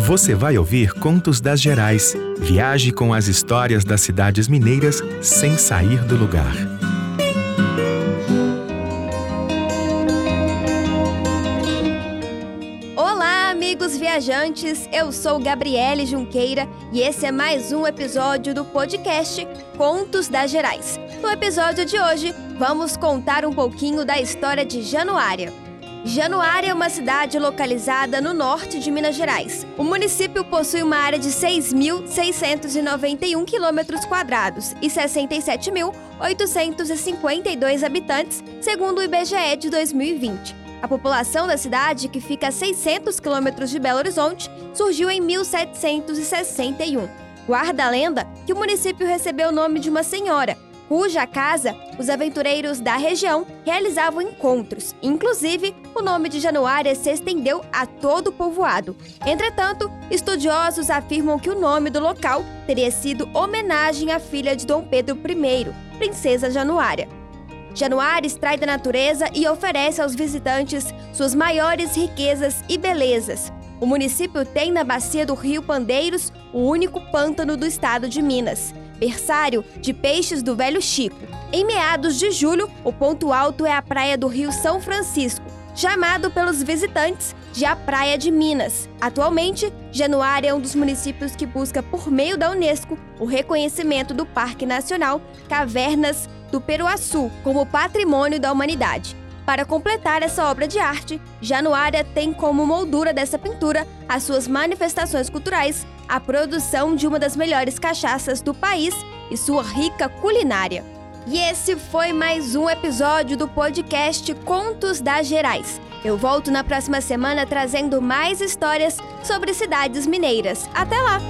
Você vai ouvir Contos das Gerais. Viaje com as histórias das cidades mineiras sem sair do lugar. Olá, amigos viajantes! Eu sou Gabriele Junqueira e esse é mais um episódio do podcast Contos das Gerais. No episódio de hoje, vamos contar um pouquinho da história de Januária. Januária é uma cidade localizada no norte de Minas Gerais. O município possui uma área de 6.691 quilômetros quadrados e 67.852 habitantes, segundo o IBGE de 2020. A população da cidade, que fica a 600 quilômetros de Belo Horizonte, surgiu em 1761. Guarda a lenda que o município recebeu o nome de uma senhora, cuja casa os aventureiros da região realizavam encontros. Inclusive, o nome de Januária se estendeu a todo o povoado. Entretanto, estudiosos afirmam que o nome do local teria sido homenagem à filha de Dom Pedro I, Princesa Januária. Januária extrai da natureza e oferece aos visitantes suas maiores riquezas e belezas. O município tem na bacia do Rio Pandeiros o único pântano do estado de Minas, berçário de peixes do Velho Chico. Em meados de julho, o ponto alto é a praia do Rio São Francisco, chamado pelos visitantes de a Praia de Minas. Atualmente, Januária é um dos municípios que busca, por meio da Unesco, o reconhecimento do Parque Nacional Cavernas do Peruaçu como Patrimônio da Humanidade. Para completar essa obra de arte, Januária tem como moldura dessa pintura as suas manifestações culturais, a produção de uma das melhores cachaças do país e sua rica culinária. E esse foi mais um episódio do podcast Contos das Gerais. Eu volto na próxima semana trazendo mais histórias sobre cidades mineiras. Até lá!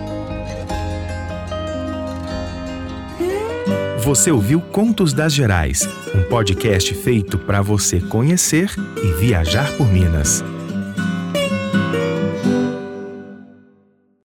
Você ouviu Contos das Gerais, um podcast feito para você conhecer e viajar por Minas.